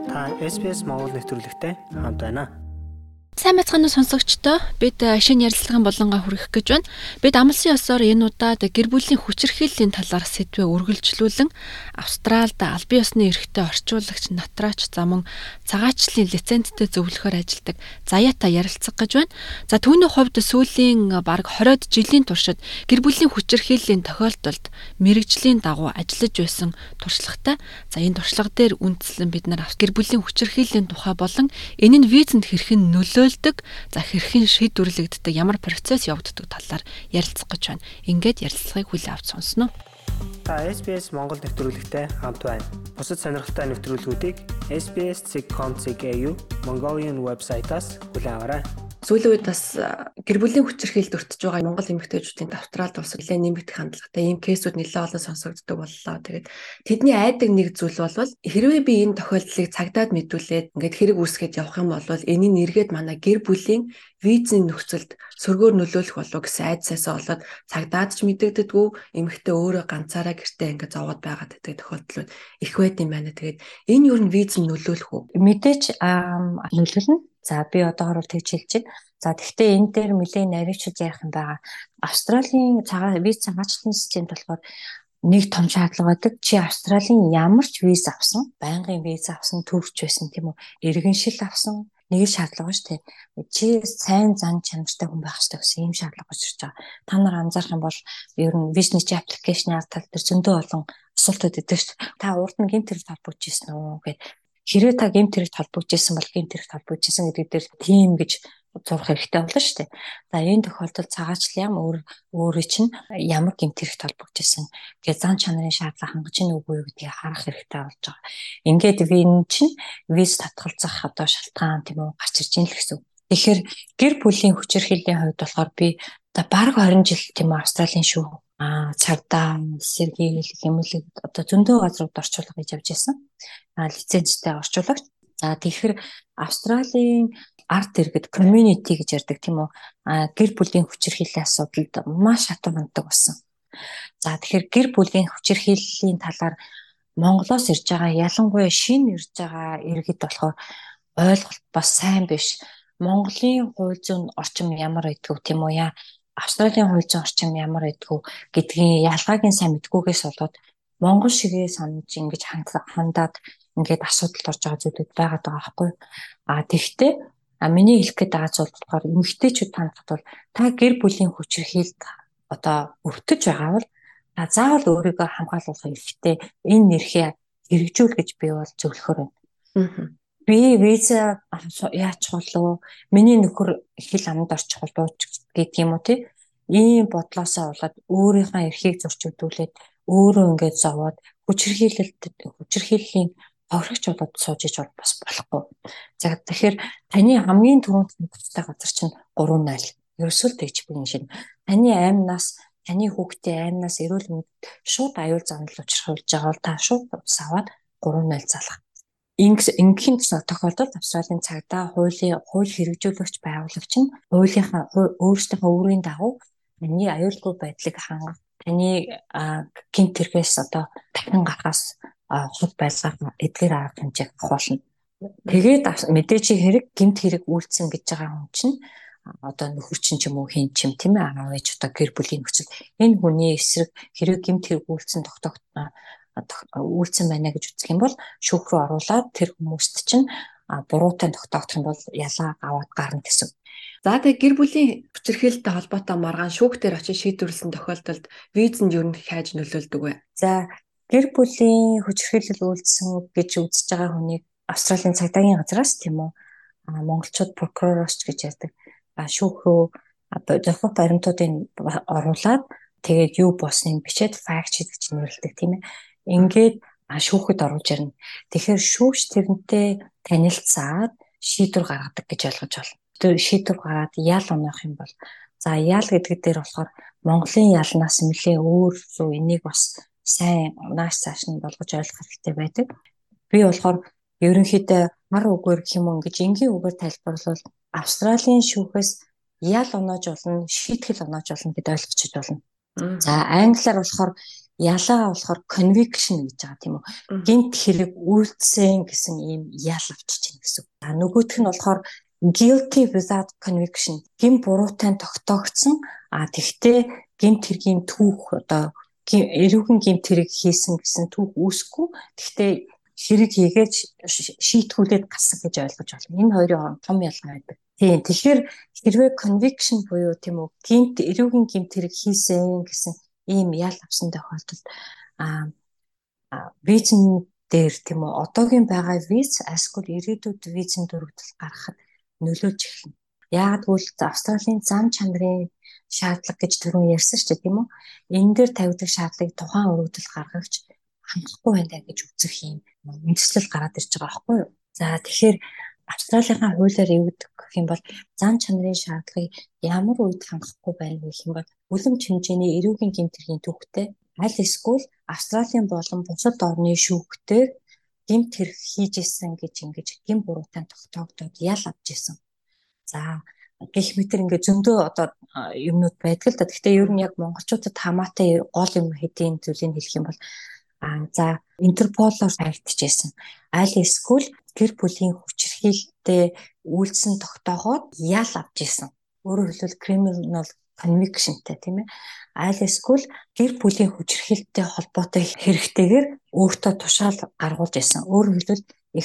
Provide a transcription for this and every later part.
Та SBS Монгол нэвтрүүлэгтэй хамт байна. Сайн мэцхан сонсогчдоо бид шинэ ярилцлагын болонгаа хүргэх гэж байна. Бид амлсан ёсоор энэ удаад гэр бүлийн хүчирхийллийн талаар сэдвээ үргэлжлүүлэн Австралид албан ёсны эрхтэй орчуулагч Натраач замун цагаачлалын лицензтэй зөвлөхөөр ажилладаг Заяата ярилцах гэж байна. За түүний хувьд сүүлийн бараг 20-од жилийн туршид гэр бүлийн хүчирхийллийн тохиолдолд мэрэгжлийн дагуу ажиллаж байсан туршлагатай. За энэ туршлага дээр үндэслэн бид нар гэр бүлийн хүчирхийллийн тухай болон энэ нь визэнд хэрхэн нөлөөлдөг, за хэрхэн шийдвэрлэгддэг, ямар процесс явагддаг талаар ярилцах гэж байна. Ингээд ярилцлагыг хүлээн авч сонсноо. Та SBS Монгол нэвтрүүлэгтэй хамт байна. Бусад сонирхолтой нэвтрүүлгүүдийг SBS.com.cg Mongolian вебсайтаас хүлээн аваарай. Сүүлийн үед бас гэр бүлийн хүчирхийлэлд өртөж байгаа Монгол эмэгтэйчүүдийн Австралид улс нэлээд нэмэгдэх хандлагатай ийм кейсүүд нэлээд олон сонсогддог боллоо. Тэгээд тэдний айдаг нэг зүйл бол хэрвээ би энэ тохиолдлыг цагдаад мэдүүлээд ингээд хэрэг үүсгээд явах юм бол энийг нэргээд манай гэр бүлийн визийн нөхцөлд сөргөөр нөлөөлөх болов гэсэн айдсаасаа болоод цагдаад ч мэдэгддэггүй, эмэгтэй өөрөө ганцаараа гэртээ ингээд зовоод байгаад байдаг тохиолдлууд их байд юм байна. Тэгээд энэ юу н виз нөлөөлөх үү? Мэдээж нөлөөлнө. За би одоогоор тэгж хэлж байна. За тэгвэл энэ дээр нэлээд наривчд ярих юм байгаа. Австралийн виз цагаачлалын системд болохоор нэг том шаардлага байдаг. Чи Австралийн ямар ч виз авсан, байнгын виз авсан, төрч байсан тийм үү? Иргэншил авсан, нэг шаардлага шүү дээ. Чи сайн зан чанартай хүн байх хэрэгтэй гэсэн ийм шаардлага гарч байгаа. Та нар анзаарах юм бол ер нь бизнес аппликейшны тал дээр зөндөө олон асуултууд өгдөг шүү дээ. Та урд нь гэмт хэрэг толбогдож ирсэн үү гэдэг. Хэрвээ та гэмт хэрэг толбогдож ирсэн бол гэмт хэрэг толбогдож ирсэн гэдэг дээр тийм гэж зурх хэрэгтэй болно шүү дээ. За энэ тохиолдолд цагаачлал өөрөө чинь ямар гэмт хэрэг толбогдож ирсэн гэж зан чанарын шаардлага хангаж ийн үгүй юу гэдгийг харах хэрэгтэй болж байгаа. Ингээд энэ чинь виз татгалзах одоо шалтгаан тийм үү гарч ирж ийн л гэсэн. Тэгэхээр гэр бүлийн хүчирхийллийн хувьд болохоор би одоо бараг 20 жил тийм үү Австралийн шүү. Цагдаа, сэргийл, хэмэлэг одоо зөндөө газрууд орчуулга хийж явж байсан. Лицензтэй орчуулагч. За тэгэхээр Австралийн арт иргэд community гэж ярьдаг тийм үү? Гэр бүлийн хүчирхийллийн асуудалд маш хатуу ханддаг болсон. За тэгэхээр гэр бүлийн хүчирхийллийн талаар Монголоос ирж байгаа ялангуяа шинэ ирж байгаа иргэд болохоор ойлголт бас сайн биш. Монголын хууль зүйн орчим ямар байдгүй тийм үү яа? Австралийн хууль зүйн орчим ямар байдгүй гэдгийн ялгааг нь сайн мэдгүйгээс болоод Монгол шигээ санаж ингэж хандаад ингээд асуудалд орж байгаа зүйлүүд байгаад байгаа байхгүй. Тэгвэл миний хэлэх гээд байгаа зүйл болохоор эмэгтэйчүүд танахад бол та гэр бүлийн хүчирхийлэлд одоо өртөж байгаа бол заавал өөрийгөө хамгаалах хэрэгтэй. Энэ нэрхээ хэрэгжүүл гэж би бол зөвлөхөр байна. Би виза яач болов? Миний нөхөр хил амд орчих болов гэдэг юм уу тий? Ийм бодлоосоо болоод өөрийнхөө эрхийг зөрч өдүүлээд өөрөө ингээд зовоод хүчирхийллийн хохирогч болоод сууж иж бас болохгүй. За тэгэхээр таны хамгийн түрүүнд нөхцөлтэй газар чинь 3-0. Ерөөсөө тэгж бүхэн шин. Таны аймнаас, таны хүүхдийн аймнаас эрүүл мэнд шууд аюул занал учруулж байгаа бол та шууд саваад 3-0 залах. Ингийн тохиолдолд Австралийн цагдаа хууль хэрэгжүүлэгч байгуулагч нь хуулийнхаа өөрсдийнхөө өөрийн дагуу таны аюулгүй байдлыг хангах, таны гэмт хэрэгээс одоо дахин гарахаас хол байлгах эдгээр арга хэмжээг авахулна. Тэгээд мэдээж хэрэг гэмт хэрэг үйлцэн гэж байгаа хүн чинь одоо нөхөр чинь ч юм уу хийн чим тийм ээ аав ээж одоо гэр бүлийн нөхцөл энэ хүний эсрэг хэрэг гэмт хэрэг үйлцэн үйлцэн байна гэж үзэх юм бол шүүх рүү оруулаад тэр хүмүүст чинь буруутай тогтоох юм бол ялгаа аваад гарна гэсэн. За тэгээ гэр бүлийн хүчирхийлэлтэй холбоотой маргаан шүүх дээр очиж шийдвэрлэсэн тохиолдолд визэнд юу хайж нөлөөлдөг вэ? За гэр бүлийн хүчирхийлэл үйлдсэн гэж үзэж байгаа хүнийг Австралийн цагдаагийн газраас тийм үү монголчууд прокуророос гэж ярьдаг. Шүүх рүү зөвхөн баримтуудыг оруулаад тэгээд юу босныг бичээд факт шийд гэж нэрлэдэг тийм ээ. Ингээд шүүхэд оруулж ирнэ. Тэгэхээр шүүгч тэрнтэй танилцаад шийдвэр гаргадаг гэж ойлгож байна. Шийдвэр гаргаад ял унах юм бол за ял гэдэг дээр болохоор Монголын ялнаас нэлээ өөр зүй энийг бас сайн нааш цааш нь болгож ойлгох хэрэгтэй байдаг. Би болохоор ерөнхийдөө мар үгээр гэх юм уу ингэж энгийн үгээр тайлбарлавал Австралийн шүүхээс ял унааж болно, шийтгэл унааж болно гэдээ ойлгочихж болно. За англиар болохоор ялаа болохоор conviction гэж байгаа тийм үү. Гэмт хэрэг үйлдсэн гэсэн ийм ял авчиж байна гэсэн. Нөгөөх нь болохоор guilty without conviction. Гэм буруутай тогтоогдсон. Тэгтээ гэмт хэргийн түүх одоо эрүүхэн гэмт хэрэг хийсэн гэсэн түүх үүсэхгүй. Тэгтээ хэрэг хийгээд шийтгүүлээд гасан гэж ойлгож байна. Энэ хоёрын хооронд том ялгаа байдаг. Тийм. Тэгэхээр хэрвээ conviction буюу тийм үү гэмт эрүүхэн гэмт хэрэг хийсэн гэсэн ийм ял авсан тохиолдолд визэн дээр тийм үү одоогийн байгаа виз эсвэл ирээдүйд визэн дөрөвдөл гаргахад нөлөөлж эхэлнэ. Яг тэгвэл Австралийн зам чанарын шаардлага гэж түрүүн ярьсан шүү дээ тийм үү? Энэ дээр тавьдаг шаардлагыг тухайн өргөдөл гаргагч хангахгүй байна гэж үзэх юм үндэслэл гараад ирж байгаа байхгүй юу? За тэгэхээр Австралийн хуулиар явагдах гэх юм бол зам чанарын шаардлагыг ямар үед хангахгүй байна гэх юм бол үлэмж хэмжээний эрүүгийн гэмт хэргийн түүхтэй аль эсвэл Австралийн болон бусад орны шүүхтээр гэмт хэрэг хийж исэн гэж ингэж гэм буруутай тогтоогдоод ял авч исэн. За гэх мэтэр ингээ зөндөө одоо юмнууд байдаг л да. Гэхдээ ер нь яг монголчуудад хамаатай гол юм хэдийн зүйлийг хэлэх юм бол за Интерполоор хайгдчихсэн. Аль эсвэл гэр бүлийн хүчирхийлэлтэй үйлдсэн тогтоогоод ял авч исэн. Өөрөөр хэлбэл criminal convictionтэй тийм ээ. Аль эсвэл гэр бүлийн хүчирхийлэлтэй холбоотой хэрэгтэйгээр өөртөө тушаал гаргуулж исэн. Өөрөөр хэлбэл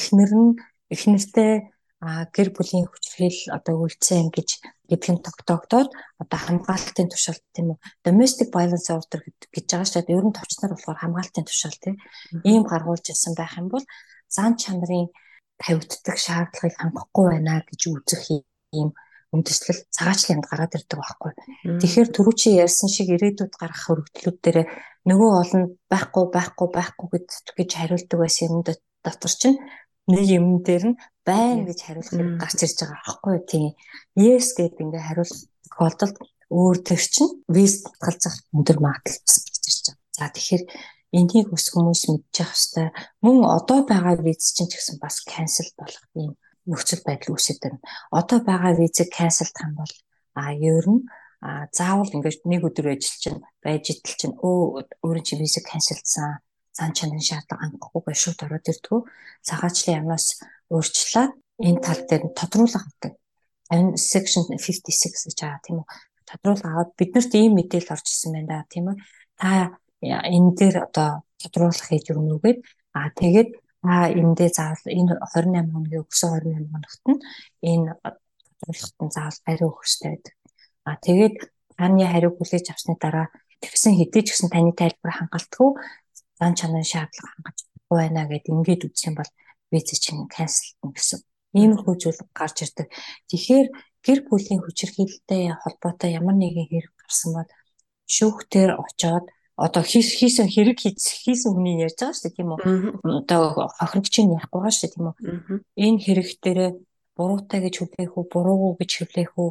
эхнэртэй гэр бүлийн хүчирхийлэл одоо үйлдсэн гэж гэдг нь тогтоогдоод одоо хамгаалтын тушаал тийм үү domestic violence order гэж байгаа шүү дээ. Ер нь товчноор болохоор хамгаалтын тушаал тийм ийм гаргуулж ирсэн байх юм бол зам чанарын тавигддаг шаардлагыг хангахгүй байна гэж үзэх ийм үндэслэл цагаачлалд гараад ирдэг байхгүй. Тэгэхээр түрүү чи ярьсан шиг ирээдүйд гарах хөргөдлүүд дээр нөгөө олон байхгүй гэж хариулдаг байсан юм дотор чинь нэг юм дээр нь байна гэж хариулах гарч ирж байгаа аахгүй тийм. Yes гэдэг ингээ хариулах тохиолдолд өөр төр чинь виз татгалзах өндөр магадлал гарч ирж байгаа. За тэгэхээр энийг ус хүмүүс мэдчих хэвээр мөн одоо байгаа виз чинь ч гэсэн бас cancel болох юм нөхцөл байдал үүсэж байна. Одоо байгаа визийг cancel тах юм бол ер нь заавал ингээд нэг өдөр байж идэл чинь өөрийн чинь визийг cancellсан зан чанарын шаардлага хангахгүй шууд ороод ирдгүү. Цагаачлалын яамнаас өөрчлөлт энэ тал дээр нь тодруулах авдаг. Section 56 гэж байгаа тийм үү. Тодруулах аваад биднэрт ийм мэдээлэл орж ирсэн байна да тийм үү. Та энэ дээр одоо тодруулах хийж өгнө үгээд тэгээд энэ дээр заавал энэ 28 хоногийн өгсөн 28 хоногт нь энэ тодруулахт нь заавал хариу өгөх хэрэгтэй байдаг. Тэгээд таны хариуг хүлээж авсны дараа тэгсэн хэдий ч гэсэн таны тайлбар хангалтгүй зан чанарын шаардлага хангаж байна гэдээ ингээд үзэх юм бол виз чинь cancelдна гэсэн. Иймэрхүү зүйл гарч ирдэг. Тэгэхээр гэр бүлийн хүчирхийлэлтэй холбоотой ямар нэгэн хэрэг гарсан бол шүүхтэр очоод одоо хийсэн хэрэг хийсэн хүний ярьж байгаа шүү дээ тийм үү. Одоо хохирогчийн ярихгүй байгаа шүү дээ тийм үү. Энэ хэрэг дээр буруутай гэж хүлээх үү, буруугүй гэж хүлээх үү,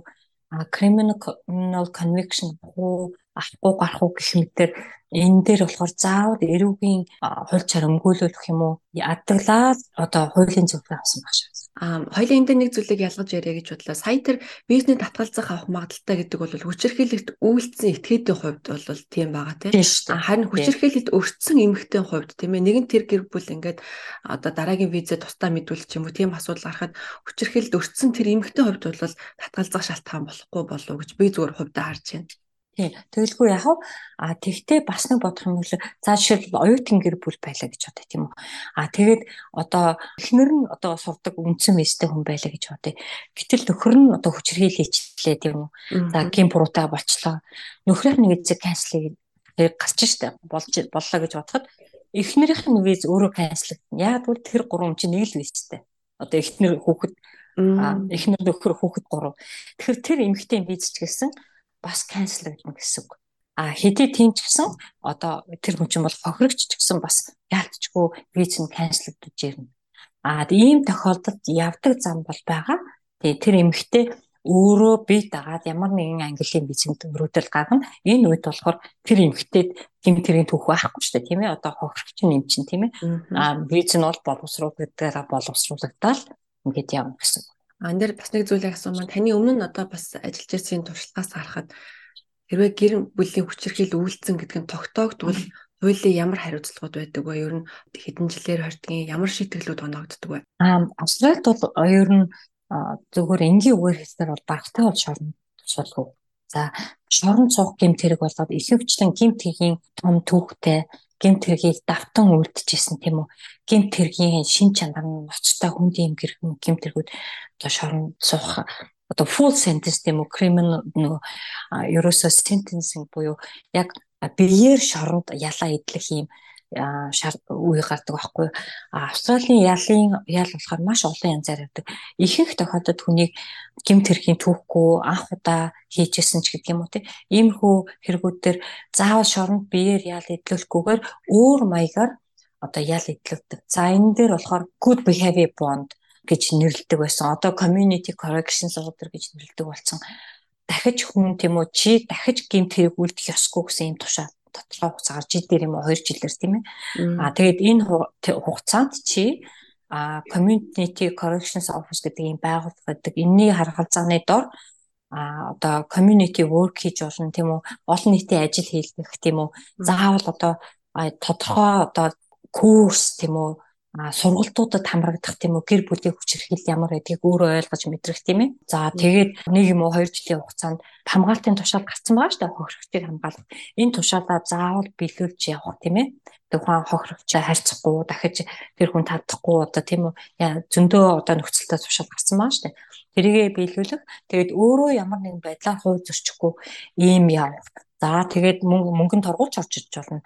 criminal conviction авахгүй гарах уу гэх мэтэр энэ дээр болохоор заавал эрүүгийн хууль чарга өмгөөлөх юм уу ядглаад одоо хуулийн зөвлөгөө авсан баг шээ. Хоёулын энэ нэг зүйлийг ялгаж яриа гэж бодлоо. Сая тэр бизнес татгалзах авах магадaltaй гэдэг бол хүчирхийлэлт үйлдсэн этгээдийн хувьд бол тийм байгаа тийм. Харин хүчирхийлэлт өртсөн эмэгтэйн хувьд тийм ээ нэгэн тэр гэр бүл ингээд одоо дараагийн визээ тусдаа мэдүүлэх юм уу тийм асуудал гарахад хүчирхийлэлт өртсөн тэр эмэгтэйн хувьд бол татгалзах шалтгаан болохгүй болов уу гэж би зүгээр хувьдаа харж байна. Тийм. Тэгэлгүй яах вэ? Тэгтээ бас нэг бодох юм бол за жишээлбэл оюутан гэр бүл байлаа гэж бодъё тийм үү. Тэгээд одоо эхнэр нь одоо сурдаг үндсэн мэстэй хүн байлаа гэж бодъё. Гэтэл нөхөр нь одоо хүчирхийлэл хийчлээ тийм үү. За гин буруутай болчлоо. Нөхрийнх нь визээ канцлыг гарч штэ боллоо гэж бодоход эхнэрийнх нь виз өөрөө канцлагдана. Яг бол тэр гурван чинь нэг л визтэй. Одоо эхнэр хүүхэд эхнэр нөхөр хүүхэд гурав. Тэгэхээр тэр эмэгтэй виз ч гэсэн бас cancelдна гэсэн үг. Хэдий тийм ч гэсэн одоо тэр хүн чинь бол хохирогч ч гэсэн бас яалтчгүй виз нь cancelдж ирнэ. Ийм тохиолдолд явдаг зам бол байгаа. Тэгээ тэр эмэгтэй өөрөө бие дагаад ямар нэгэн английн визэнд өрөөдөл гаргана. Энэ үед болохоор тэр эмэгтэйд гэмт хэргийн түүх байхгүй шүү дээ, тийм ээ. Одоо хохирогч юм чинь тийм ээ. Виз нь бол боловсруулагдаад ингээд явна гэсэн. Ан дээр бас нэг зүйлийг асуумаа. Таны өмнө нь одоо бас ажиллаж ирсэн туршлагаас харахад хэрвээ гэр бүлийн хүчирхийлэл үйлдсэн гэдэг нь тогтоогдвол хуулийн ямар хариуцлагууд байдаг вэ? Ер нь хэдэн жилээр хордгийн ямар шийтгэлүүд оногддог вэ? Австралид бол ер нь зөвхөн энгийн үгээр хэлэхээр бол багтаа бол шоронд тусалгүй. За шоронд суух гэмт хэрэг болоод ихэвчлэн гэмт хэргийн том түүхтэй гэмт хэргийг давтан үлдчихсэн тийм үү. Гэмт хэргийн шин чанар нь ноцтой хүндийн гэрхэн гэмт хэргүүд одоо шоронд суух одоо full sentence тийм үү, criminal нөгөө ерөөсөө sentencing буюу яг биеэр шоронд ялаа идэх юм үе гардаг байхгүй. Австралийн ял болохоор маш олон янзаар байдаг. Ихэнх тохиолдолд хүнийг гэмт хэргийн түүхгүй анх удаа хийжсэн ч гэдэг юм уу тийм. Иймэрхүү хэрэгүүд төр заавал шоронд биеэр ял идэлгүйгээр өөр маягаар одоо ял идэлдэг. За энэ дээр болохоор good behavior bond гэж нэрлэдэг байсан. Одоо community corrections order гэж нэрлэдэг болсон. Дахиж хүн тийм үү чи дахиж гэмт хэрэг үлдэх ёсгүй гэсэн юм тушаал тодорхой хугацаагаар жил дээр юм уу 2 жилээр тийм ээ. Тэгээд энэ хугацаанд чи community corrections office гэдэг ийм байгууллага гэдэг. Энэний харгалзааны дор одоо community work хийж болно тийм үү. Олон нийтийн ажил хийх тийм үү. Заавал одоо тодорхой одоо курс тийм үү. Сургалтуудад хамрагдах тийм үү. Гэр бүлийн хүчирхийлэл ямар байдгийг өөрөө ойлгож мэдрэх тийм ээ. За тэгээд 1 юм уу 2 жилийн хугацаанд хамгаалтын тушаал гарсан байгаа шүү дээ. Хохирогчдыг хамгаалах. Энэ тушаалаа заавал биелүүлж явах тийм ээ. Тухайн хохирогчтой харьцахгүй дахиж тэр хүн татахгүй одоо тийм үү. Зөндөө одоо нөхцөлтэй тушаал гарсан байгаа шүү дээ. Тэрийгэ биелүүлэх. Тэгээд өөрөө ямар нэгэн байдлаар хувь зөрчихгүй ийм явах. За тэгээд мөнгөнд торгуулж орж иж болно.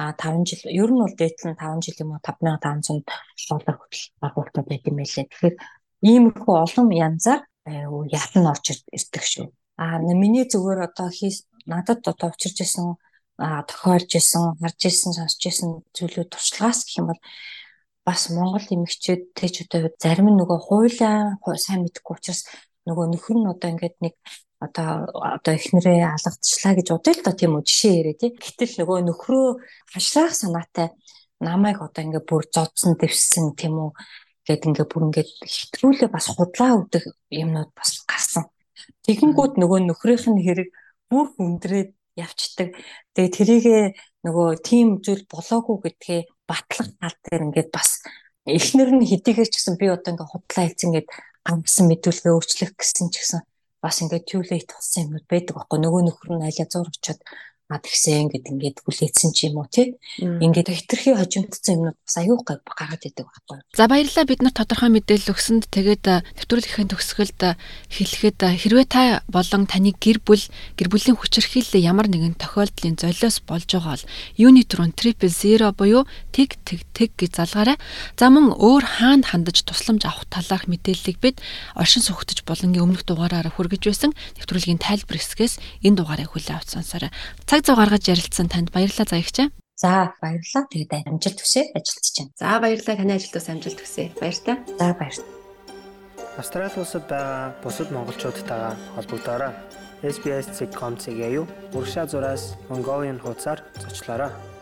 5 жил ер нь бол дээдлэн 5 жил юм уу 5500 доллар хүртэл байгуултад байт юм байлээ. Тэгэхээр иймэрхүү олон янзаар ялан орж ирдэг шүү. Миний зүгээр одоо надад одоо учирч исэн тохиолж исэн, харж исэн, сонсч исэн зүйлүүд туршлагаас гэх юм бол бас Монгол эмэгчүүдтэй ч одоо зарим нь нөгөө хуулиа сайн мэдэхгүй учраас нөгөө нөхөр нь одоо ингээд нэг одоо эхнэрээ алгадчихлаа гэж бодъё л доо тийм үү жишээ яриа тий. Гэтэл нөгөө нөхрөө хашраах санаатай намайг одоо ингээд бүр зодсон дэвссэн тийм үү гэд ингээд бүр ингээд хэтрүүлээ бас худлаа өгдөг юмнууд бас гарсан. Тэгэнгүүт нөгөө нөхрийнх нь хэрэг бүр хүндрээд явцдаг. Тэгээ тэрийгээ нөгөө тийм зүйл болоогүй гэдгээ батлах тал дээр ингээд бас эхнэр нь хэдийгээр ч гэсэн би одоо ингээд худлаа хийцэн гээд гамсан мэдүүлгээ өөрчлөх гэсэн ч гэсэн бас ингээд too late болсон юмуд байдаг байхгүй. Нөгөө нөхөр нь айлаа зур очиод тэгсэн ингээд хүлээсэн ч юм уу тий. Ингээд хитрхи хожимдсан юмнууд бас аюу гай гараад идэг байхгүй. За баярлалаа бид нар тодорхой мэдээлэл өгсөнд тэгээд нэвтрүүлгийн төгсгөлд хэлэхэд хэрвээ та болон таны гэр бүлийн хүчирхийлэл ямар нэгэн тохиолдлын золиос болж байгаа бол Unit руу 000 буюу тэг гэж залгаарай. За мөн өөр хаанд хандаж тусламж авах талаарх мэдээллийг бид оршин суугтж болонгийн өмнөх дугаараараа хүргэж байсан. Нэвтрүүлгийн тайлбар хэсгээс энэ дугаарыг хүлээн авч сонсоорой. Цаг зав гаргаж ярилцсан танд баярлалаа заягчаа. За баярлалаа. Тэгээд амжилт хүсье ажилтж байна. За баярлалаа таны ажилдаас амжилт хүсье. Баярлалаа. За баярлалаа. Австрали улсад байгаа бусад монголчуудтайгаа холбогдоорой. SBS.com.cg-ийг урагшаа зураас Mongolian хуудасаар зочлоорой.